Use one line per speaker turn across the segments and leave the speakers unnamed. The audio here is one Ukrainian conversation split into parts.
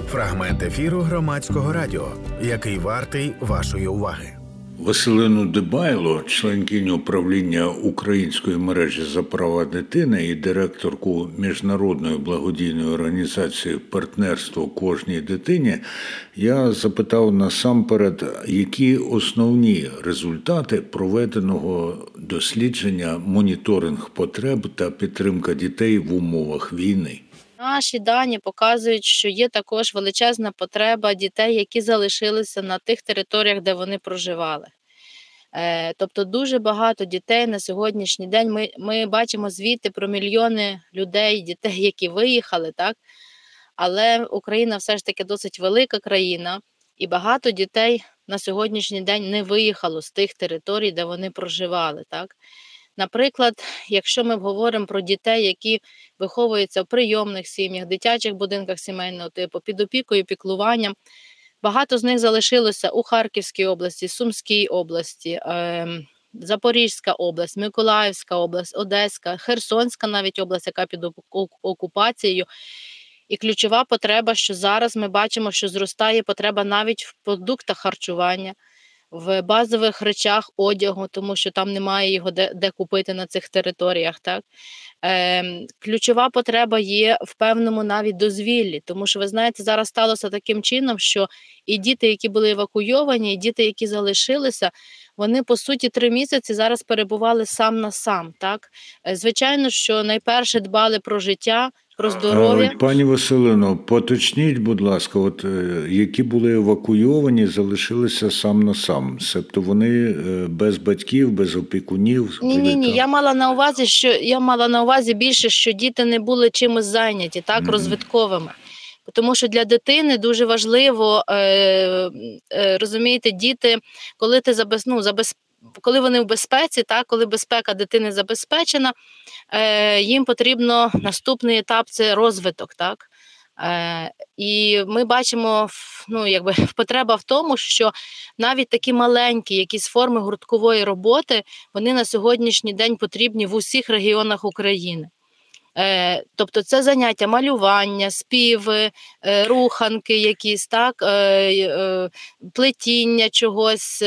Фрагмент ефіру Громадського радіо, який вартий вашої уваги.
Василину Дебайло, членкиню управління Української мережі за права дитини і директорку міжнародної благодійної організації «Партнерство кожній дитині», я запитав насамперед, які основні результати проведеного дослідження «Моніторинг потреб та підтримка дітей в умовах війни».
Наші дані показують, що є також величезна потреба дітей, які залишилися на тих територіях, де вони проживали. Тобто дуже багато дітей на сьогоднішній день, ми бачимо звіти про мільйони людей, дітей, які виїхали, так? Але Україна все ж таки досить велика країна, і багато дітей на сьогоднішній день не виїхало з тих територій, де вони проживали, так? Наприклад, якщо ми говоримо про дітей, які виховуються в прийомних сім'ях, дитячих будинках сімейного типу, під опікою, піклуванням, багато з них залишилося у Харківській області, Сумській області, Запорізька область, Миколаївська область, Одеська, Херсонська навіть область, яка під окупацією. І ключова потреба, що зараз ми бачимо, що зростає потреба навіть в продуктах харчування, в базових речах одягу, тому що там немає його де купити на цих територіях. Так? Ключова потреба є в певному навіть дозвіллі, тому що, ви знаєте, зараз сталося таким чином, що і діти, які були евакуйовані, і діти, які залишилися, вони, по суті, 3 місяці зараз перебували сам на сам. Так? Звичайно, що найперше дбали про життя, про здоров'я.
Пані Василино, поточніть, будь ласка, які були евакуйовані, залишилися сам на сам. Тобто вони без батьків, без опікунів?
Ні. Я мала на увазі більше, що діти не були чимось зайняті, так, розвитковими. Тому що для дитини дуже важливо, розумієте, діти, коли ти коли вони в безпеці, так, коли безпека дитини забезпечена, їм потрібно наступний етап – це розвиток. Так? І ми бачимо потреба в тому, що навіть такі маленькі якісь форми гурткової роботи, вони на сьогоднішній день потрібні в усіх регіонах України. Тобто це заняття малювання, співи, руханки якісь, так, плетіння чогось,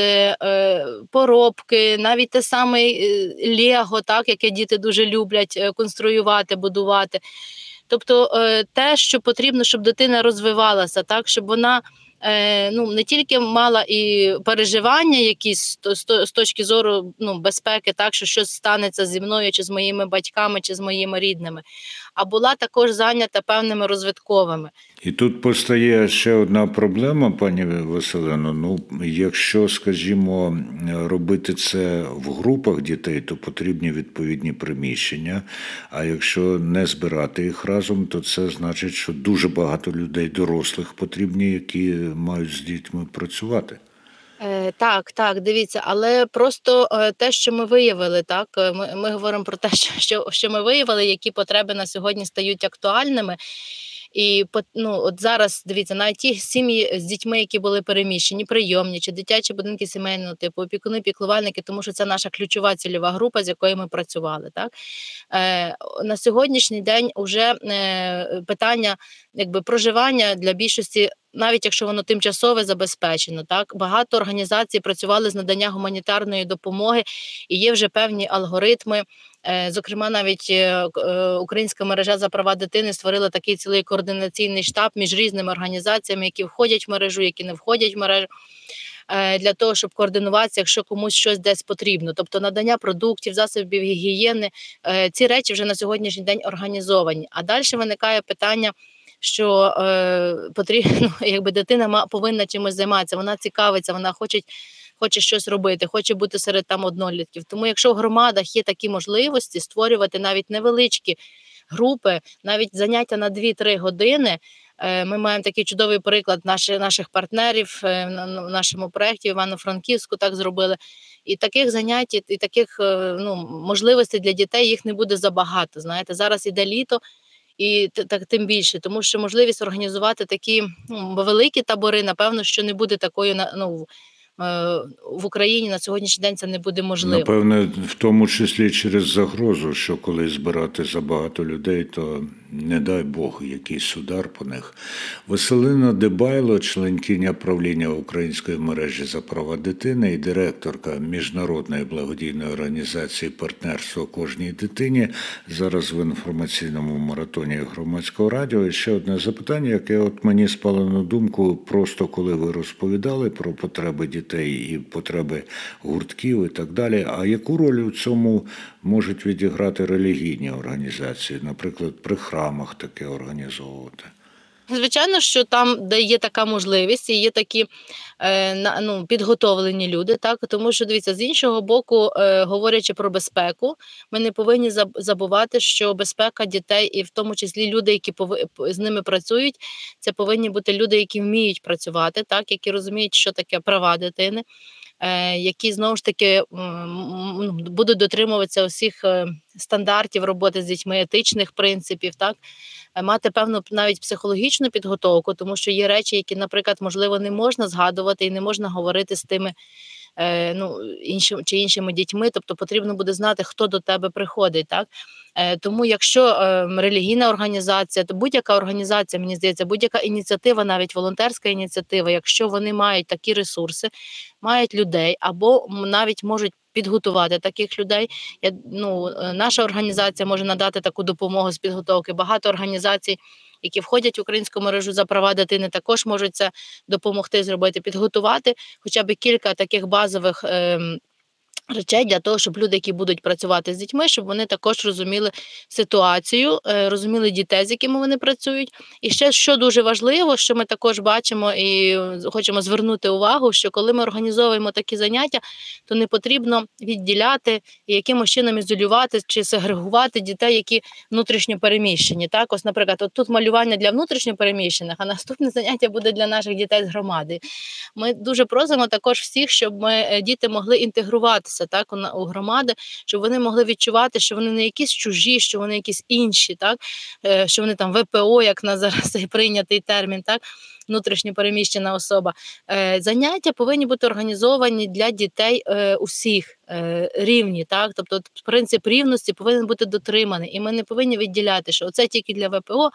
поробки, навіть те саме лего, так, яке діти дуже люблять конструювати, будувати. Тобто те, що потрібно, щоб дитина розвивалася, так, щоб вона не тільки мала і переживання якісь з точки зору безпеки, так, що щось станеться зі мною, чи з моїми батьками, чи з моїми рідними, а була також зайнята певними розвитковими.
І тут постає ще одна проблема, пані Василино. Якщо, скажімо, робити це в групах дітей, то потрібні відповідні приміщення, а якщо не збирати їх разом, то це значить, що дуже багато людей дорослих потрібні, які мають з дітьми працювати.
Так, дивіться, але просто те, що ми виявили, так, ми говоримо про те, що ми виявили, які потреби на сьогодні стають актуальними. І от зараз, дивіться, навіть ті сім'ї з дітьми, які були переміщені, прийомні, чи дитячі будинки сімейного типу, опікуни, піклувальники, тому що це наша ключова цільова група, з якою ми працювали. Так? На сьогоднішній день вже питання проживання для більшості, навіть якщо воно тимчасове, забезпечено. Так? Багато організацій працювали з надання гуманітарної допомоги, і є вже певні алгоритми. Зокрема, навіть Українська мережа за права дитини створила такий цілий координаційний штаб між різними організаціями, які входять в мережу, які не входять в мережу, для того, щоб координуватися, якщо комусь щось десь потрібно. Тобто надання продуктів, засобів гігієни, ці речі вже на сьогоднішній день організовані. А далі виникає питання, що потрібно, дитина повинна чимось займатися, вона цікавиться, вона хоче щось робити, хоче бути серед однолітків. Тому якщо в громадах є такі можливості створювати навіть невеличкі групи, навіть заняття на 2-3 години, ми маємо такий чудовий приклад наших партнерів в нашому проєкті, Івано-Франківську так зробили. І таких занять, і таких можливостей для дітей їх не буде забагато. Знаєте, зараз іде літо, і тим більше, тому що можливість організувати такі великі табори, напевно, що не буде такою в Україні на сьогоднішній день це не буде можливо.
Напевне, в тому числі через загрозу, що коли збирати забагато людей, то не дай Бог, якийсь удар по них. Василина Дебайло, членкиня правління Української мережі за права дитини і директорка міжнародної благодійної організації «Партнерство кожній дитині», зараз в інформаційному маратоні Громадського радіо. І ще одне запитання, яке от мені спало на думку, просто коли ви розповідали про потреби дітей і потреби гуртків і так далі. А яку роль у цьому можуть відіграти релігійні організації, наприклад, при храмах таке організовувати?
Звичайно, що там, де є така можливість, і є такі підготовлені люди, так, тому що, дивіться, з іншого боку, говорячи про безпеку, ми не повинні забувати, що безпека дітей, і в тому числі люди, які з ними працюють, це повинні бути люди, які вміють працювати, так, які розуміють, що таке права дитини, які, знову ж таки, будуть дотримуватися усіх стандартів роботи з дітьми, етичних принципів, так, мати певну навіть психологічну підготовку, тому що є речі, які, наприклад, можливо, не можна згадувати і не можна говорити з тими іншими дітьми, тобто потрібно буде знати, хто до тебе приходить, так. Тому якщо релігійна організація, то будь-яка організація, мені здається, будь-яка ініціатива, навіть волонтерська ініціатива, якщо вони мають такі ресурси, мають людей або навіть можуть підготувати таких людей. Наша організація може надати таку допомогу з підготовки. Багато організацій, які входять в українську мережу за права дитини, також можуть це допомогти зробити, підготувати хоча б кілька таких базових речей для того, щоб люди, які будуть працювати з дітьми, щоб вони також розуміли ситуацію, розуміли дітей, з якими вони працюють. І ще, що дуже важливо, що ми також бачимо і хочемо звернути увагу, що коли ми організовуємо такі заняття, то не потрібно відділяти і якимось чином ізолювати чи сегрегувати дітей, які внутрішньо переміщені. Так, ось, наприклад, от тут малювання для внутрішньо переміщених, а наступне заняття буде для наших дітей з громади. Ми дуже просимо також всіх, щоб діти могли інтегруватися так, у громади, щоб вони могли відчувати, що вони не якісь чужі, що вони якісь інші, так, що вони там ВПО, як на зараз цей прийнятий термін, так, внутрішньо переміщена особа. Заняття повинні бути організовані для дітей усіх рівні, так, тобто принцип рівності повинен бути дотриманий, і ми не повинні відділяти, що це тільки для ВПО,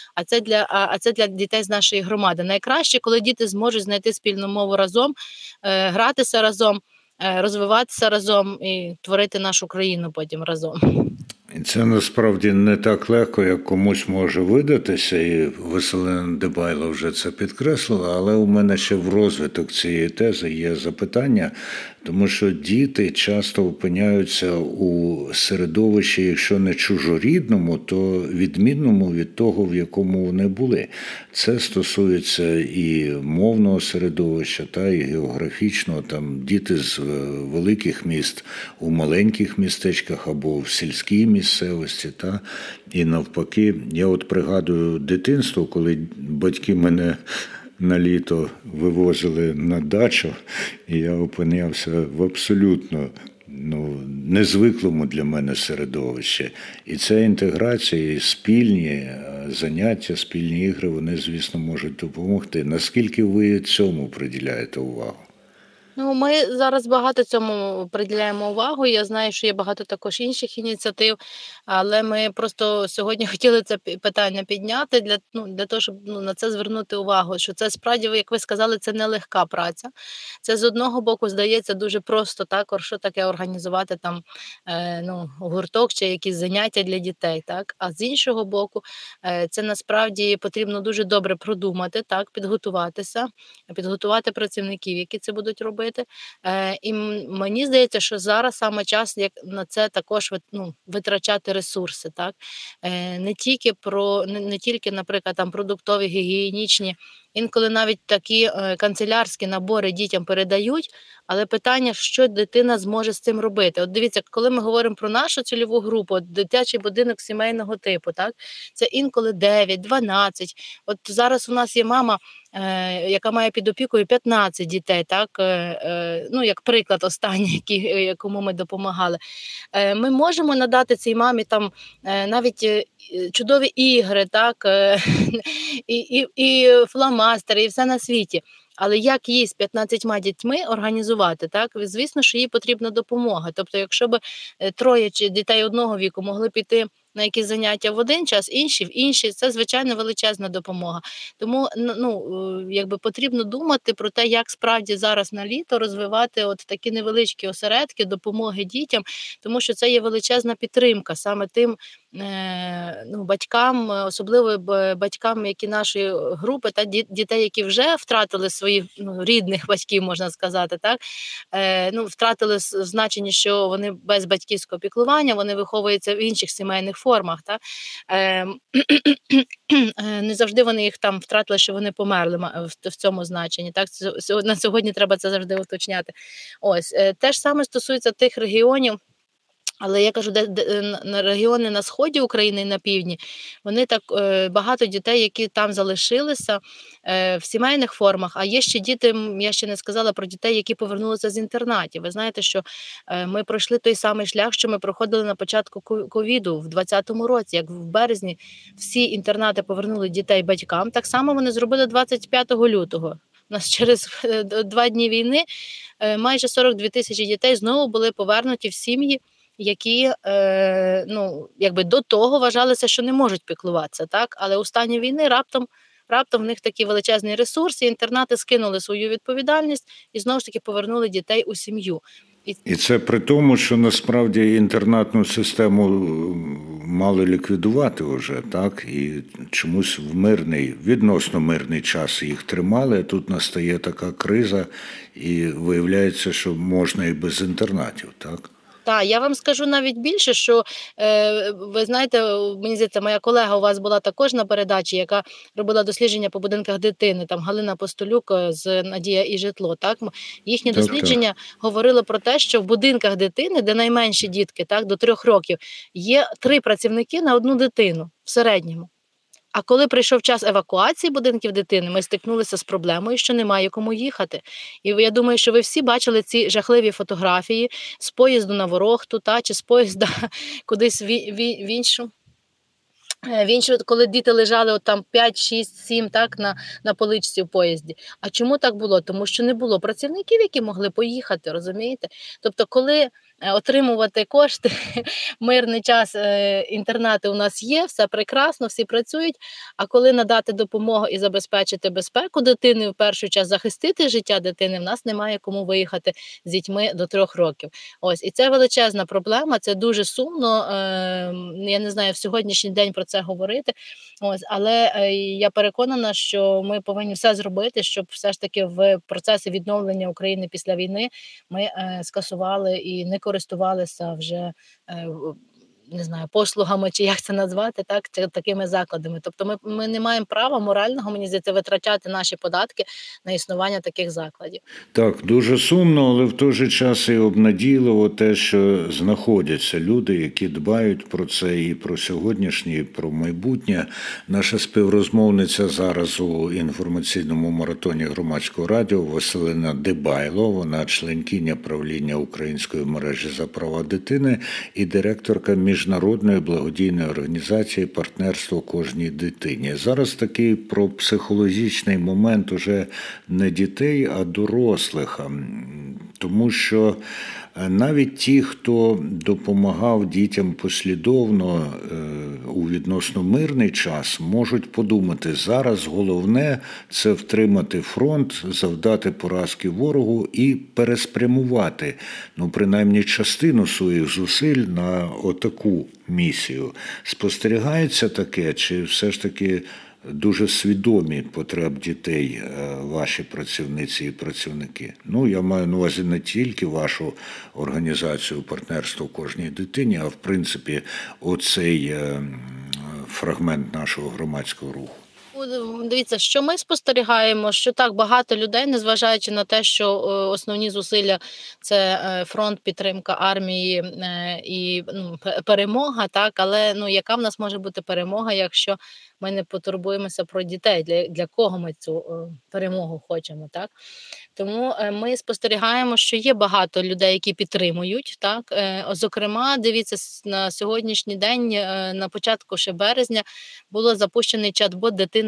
а це для дітей з нашої громади. Найкраще, коли діти зможуть знайти спільну мову разом, гратися разом, розвиватися разом і творити нашу країну потім разом.
І це насправді не так легко, як комусь може видатися, і Василина Дебайло вже це підкреслила, але у мене ще в розвиток цієї тези є запитання, тому що діти часто опиняються у середовищі, якщо не чужорідному, то відмінному від того, в якому вони були. Це стосується і мовного середовища, та і географічного. Там діти з великих міст у маленьких містечках або в сільській місцевості, та і навпаки. Я от пригадую дитинство, коли батьки мене на літо вивозили на дачу, і я опинявся в абсолютно незвиклому для мене середовищі. І ця інтеграція, і спільні заняття, спільні ігри, вони, звісно, можуть допомогти. Наскільки ви цьому приділяєте увагу?
Ми зараз багато цьому приділяємо увагу. Я знаю, що є багато також інших ініціатив, але ми просто сьогодні хотіли це питання підняти для того, щоб на це звернути увагу, що це справді, як ви сказали, це нелегка праця. Це з одного боку здається дуже просто, так, що таке організувати там гурток чи якісь заняття для дітей, так, а з іншого боку, це насправді потрібно дуже добре продумати, так, підготувати працівників, які це будуть робити. І мені здається, що зараз саме час як на це також витрачати ресурси, так? Не тільки, наприклад, там продуктові, гігієнічні, інколи навіть такі канцелярські набори дітям передають, але питання, що дитина зможе з цим робити. От дивіться, коли ми говоримо про нашу цільову групу, дитячий будинок сімейного типу, так? Це інколи 9, 12. От зараз у нас є мама, яка має під опікою 15 дітей, так? Як приклад останній, якому ми допомагали. Ми можемо надати цій мамі там навіть чудові ігри, так? і фломастери, і все на світі. Але як їй з 15 дітьми організувати, так? Звісно, що їй потрібна допомога. Тобто, якщо б 3 дітей одного віку могли піти на якісь заняття в один час, інші в інший. Це, звичайно, величезна допомога. Тому якби потрібно думати про те, як справді зараз на літо розвивати от такі невеличкі осередки допомоги дітям, тому що це є величезна підтримка саме тим батькам, особливо батькам, які нашої групи, та дітей, які вже втратили своїх рідних батьків, можна сказати, так, втратили в значенні, що вони без батьківського піклування, вони виховуються в інших сімейних формах. Так. Не завжди вони їх там втратили, що вони померли в цьому значенні. Так. На сьогодні треба це завжди уточняти. Ось, те ж саме стосується тих регіонів, але я кажу, де на регіони на сході України і на півдні, вони так багато дітей, які там залишилися в сімейних формах, а є ще діти, я ще не сказала про дітей, які повернулися з інтернатів. Ви знаєте, що ми пройшли той самий шлях, що ми проходили на початку ковіду в 2020 році, як в березні всі інтернати повернули дітей батькам, так само вони зробили 25 лютого. У нас через 2 дні війни майже 42 тисячі дітей знову були повернуті в сім'ї, які якби до того вважалися, що не можуть піклуватися, так? Але у стані війни раптом в них такі величезні ресурси, інтернати скинули свою відповідальність і знову ж таки повернули дітей у сім'ю.
І це при тому, що насправді інтернатну систему мали ліквідувати вже, так? І чомусь відносно мирний час їх тримали, а тут настає така криза, і виявляється, що можна і без інтернатів, так?
Так, я вам скажу навіть більше, що, ви знаєте, мені здається, моя колега у вас була також на передачі, яка робила дослідження по будинках дитини, там Галина Постолюк з «Надія і житло». Так? Їхні дослідження говорили про те, що в будинках дитини, де найменші дітки, так, до 3 років, є 3 працівники на 1 дитину в середньому. А коли прийшов час евакуації будинків дитини, ми стикнулися з проблемою, що немає кому їхати. І я думаю, що ви всі бачили ці жахливі фотографії з поїзду на Ворохту, чи з поїзда кудись в іншу. Коли діти лежали от там 5, 6, 7 так, на поличці в поїзді. А чому так було? Тому що не було працівників, які могли поїхати, розумієте? Тобто, коли отримувати кошти, мирний час, інтернати у нас є, все прекрасно, всі працюють, а коли надати допомогу і забезпечити безпеку дитини, в першу чергу захистити життя дитини, в нас немає кому виїхати з дітьми до 3 років. Ось, і це величезна проблема, це дуже сумно, я не знаю, в сьогоднішній день про це говорити, ось, але я переконана, що ми повинні все зробити, щоб все ж таки в процесі відновлення України після війни ми скасували і не користувалися вже, не знаю, послугами, чи як це назвати, так, такими закладами. Тобто ми не маємо права морального, мені здається, витрачати наші податки на існування таких закладів.
Так, дуже сумно, але в той же час і обнадійливо те, що знаходяться люди, які дбають про це і про сьогоднішнє, і про майбутнє. Наша співрозмовниця зараз у інформаційному маратоні Громадського радіо Василина Дебайло, вона членкиня правління Української мережі за права дитини і директорка Міжнародної благодійної організації «Партнерство кожній дитині». Зараз такий про психологічний момент уже не дітей, а дорослих. Тому що навіть ті, хто допомагав дітям послідовно у відносно мирний час, можуть подумати, зараз головне – це втримати фронт, завдати поразки ворогу і переспрямувати, принаймні частину своїх зусиль на отаку місію. Спостерігається таке, чи все ж таки дуже свідомі потреб дітей ваші працівниці і працівники? Я маю на увазі не тільки вашу організацію «Партнерство кожній дитині», а в принципі оцей фрагмент нашого громадського руху.
Дивіться, що ми спостерігаємо, що так багато людей, незважаючи на те, що основні зусилля – це фронт, підтримка армії і перемога, так, але яка в нас може бути перемога, якщо ми не потурбуємося про дітей, для кого ми цю перемогу хочемо, так? Тому ми спостерігаємо, що є багато людей, які підтримують, так? Зокрема, дивіться, на сьогоднішній день, на початку ще березня, було запущений чат-бот «Дитина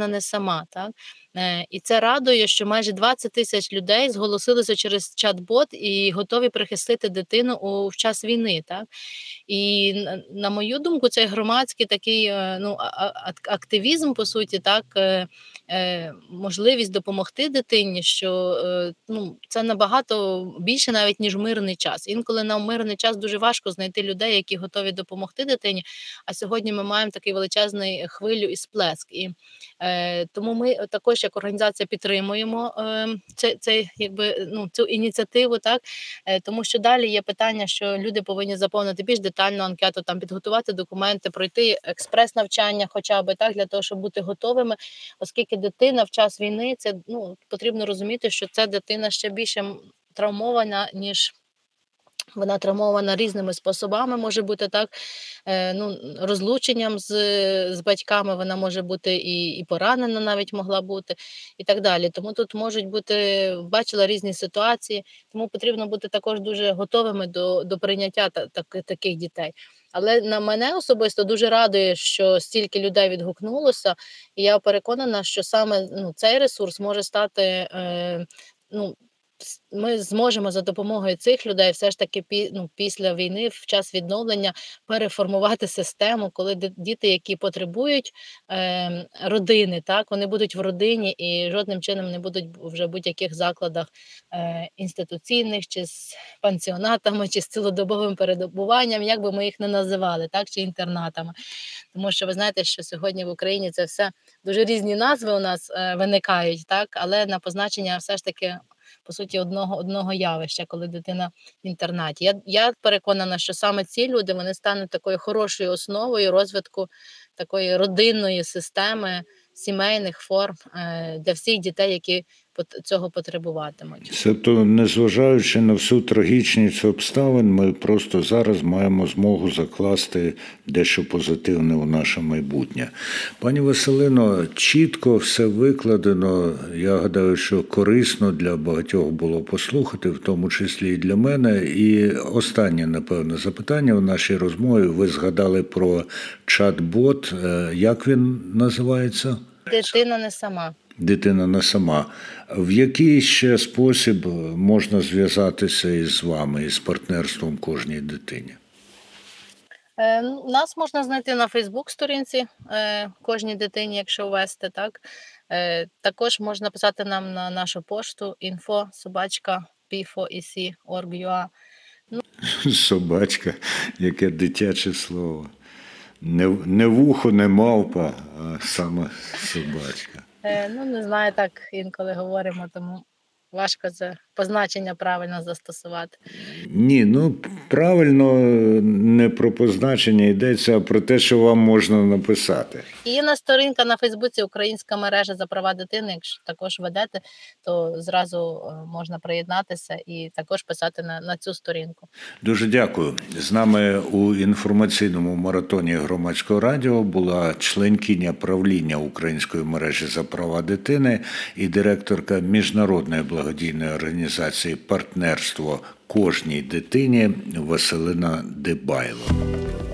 дитина не сама. Так? І це радує, що майже 20 тисяч людей зголосилися через чат-бот і готові прихистити дитину в час війни. Так? І на мою думку, цей громадський такий активізм, по суті, так, можливість допомогти дитині, що це набагато більше навіть, ніж в мирний час. Інколи на мирний час дуже важко знайти людей, які готові допомогти дитині, а сьогодні ми маємо такий величезний хвилю і сплеск. І тому ми також як організація підтримуємо цю ініціативу, так, тому що далі є питання, що люди повинні заповнити більш детальну анкету, там підготувати документи, пройти експрес-навчання хоча б так, для того, щоб бути готовими, оскільки дитина в час війни, це потрібно розуміти, що ця дитина ще більше травмована, ніж вона травмована різними способами, може бути так, розлученням з батьками, вона може бути і поранена навіть могла бути, і так далі. Тому тут можуть бути, бачила різні ситуації, тому потрібно бути також дуже готовими до прийняття таких дітей. Але на мене особисто дуже радує, що стільки людей відгукнулося, і я переконана, що саме цей ресурс може стати, ми зможемо за допомогою цих людей все ж таки після війни, в час відновлення, переформувати систему, коли діти, які потребують родини, так, вони будуть в родині і жодним чином не будуть вже в будь-яких закладах інституційних, чи з пансіонатами, чи з цілодобовим перебуванням, як би ми їх не називали, так, чи інтернатами. Тому що ви знаєте, що сьогодні в Україні це все дуже різні назви у нас виникають, так, але на позначення все ж таки, по суті, одного явища, коли дитина в інтернаті. Я переконана, що саме ці люди, вони стануть такою хорошою основою розвитку такої родинної системи, сімейних форм для всіх дітей, які цього потребуватимуть.
Тобто, незважаючи на всю трагічність обставин, ми просто зараз маємо змогу закласти дещо позитивне у наше майбутнє. Пані Василино, чітко все викладено. Я гадаю, що корисно для багатьох було послухати, в тому числі і для мене. І останнє, напевно, запитання в нашій розмові. Ви згадали про чат-бот. Як він називається?
Дитина не сама.
Дитина не сама. В який ще спосіб можна зв'язатися із вами, із партнерством кожній дитині?
Нас можна знайти на Фейсбук-сторінці кожній дитині, якщо ввести, так. Також можна писати нам на нашу пошту info@p4ec.org.ua.
Собачка, яке дитяче слово. Не вухо, не мавпа, а саме собачка.
Не знаю, так інколи говоримо, тому важко це позначення правильно застосувати.
Ні, правильно не про позначення йдеться, а про те, що вам можна написати.
Є на сторінка на Фейсбуці «Українська мережа за права дитини». Якщо також ведете, то зразу можна приєднатися і також писати на цю сторінку.
Дуже дякую. З нами у інформаційному маратоні Громадського радіо була членкиня правління Української мережі за права дитини і директорка міжнародної благодійної організації «Партнерство кожній дитині» Василина Дебайло.